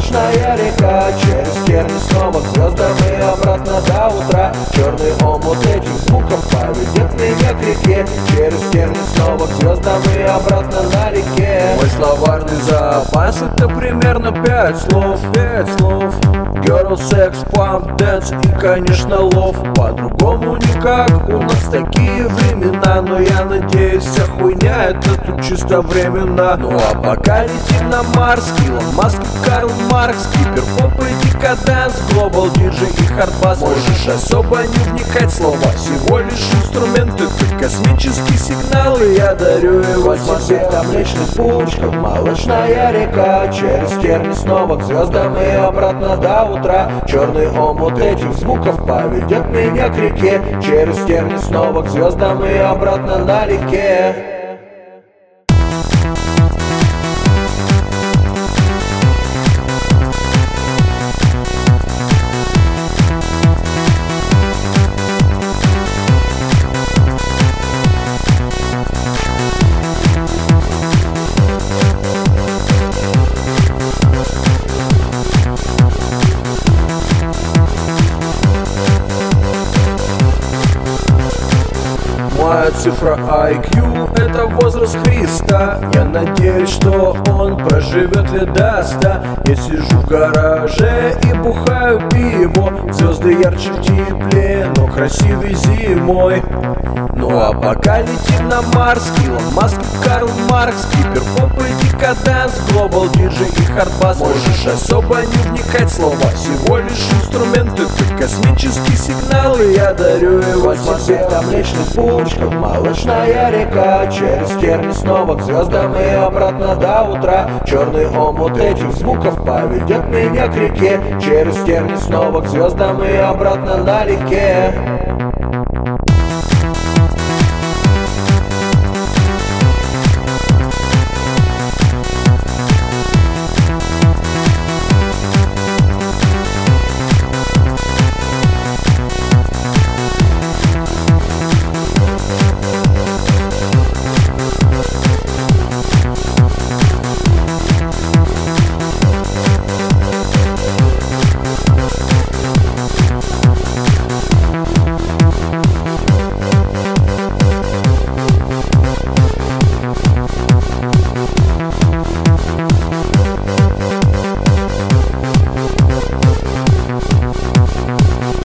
Молочная река, через терни снова к звездам и обратно до утра. Черный омут этих звуков поведет меня к реке, через терни снова к звездам и обратно на реке. Мой словарный запас — это примерно 5 слов. Girl, секс, памп, дэнс и, конечно, лов. По-другому никак, у нас такие времена. Но я надеюсь, вся хуйня это тут чисто временно. Ну а пока летим на Марс, Илон Маск и Карл Маркс, гиперпоп и декаданс, глобал диджей и хардбас. Можешь особо не вникать, слова всего лишь инструменты. Ты космический сигнал, и я дарю его тебе. Там Млечный Путь, как молочная река, через терни снова к звездам и обратно до утра. Черный омут этих звуков поведет меня к реке, через терни снова к звездам и обратно на реке. Моя цифра IQ — это возраст Христа. Я надеюсь, что он проживет лет до 100. Я сижу в гараже и бухаю пиво. Звезды ярче в тепле, но красивее зимой. Ну а пока летим на Марс, Илон Маск и Карл Маркс, гиперпоп и декаданс, глобал диджей и хардбас. Можешь особо не вникать, слова всего лишь инструменты. Ты космический сигнал, и я дарю его тебе. Там Млечный Путь, как молочная река, через терни снова к звездам и обратно до утра. Черный омут этих звуков поведет меня к реке, через терни снова к звездам и обратно на реке.